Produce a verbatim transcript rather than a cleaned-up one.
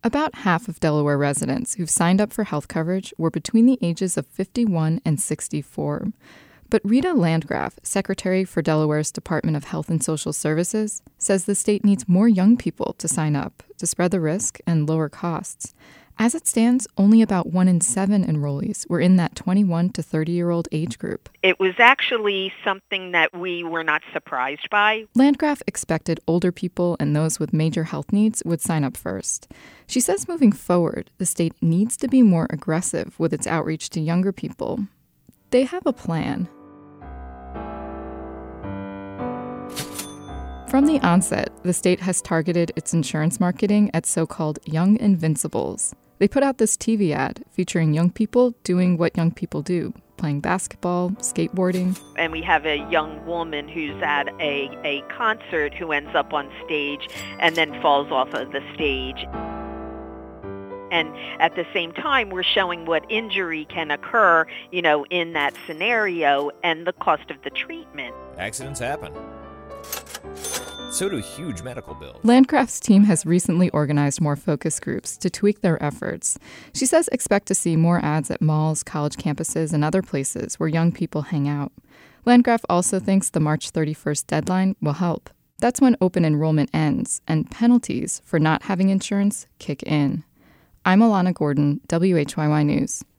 About half of Delaware residents who've signed up for health coverage were between the ages of fifty-one and sixty-four. But Rita Landgraf, Secretary for Delaware's Department of Health and Social Services, says the state needs more young people to sign up to spread the risk and lower costs. As it stands, only about one in seven enrollees were in that twenty-one to thirty-year-old age group. It was actually something that we were not surprised by. Landgraf expected older people and those with major health needs would sign up first. She says moving forward, the state needs to be more aggressive with its outreach to younger people. They have a plan. From the onset, the state has targeted its insurance marketing at so-called Young Invincibles. They put out this T V ad featuring young people doing what young people do, playing basketball, skateboarding. And we have a young woman who's at a, a concert who ends up on stage and then falls off of the stage. And at the same time, we're showing what injury can occur, you know, in that scenario and the cost of the treatment. Accidents happen. So do huge medical bills. Landgraf's team has recently organized more focus groups to tweak their efforts. She says expect to see more ads at malls, college campuses, and other places where young people hang out. Landgraf also thinks the March thirty-first deadline will help. That's when open enrollment ends, and penalties for not having insurance kick in. I'm Alana Gordon, W H Y Y News.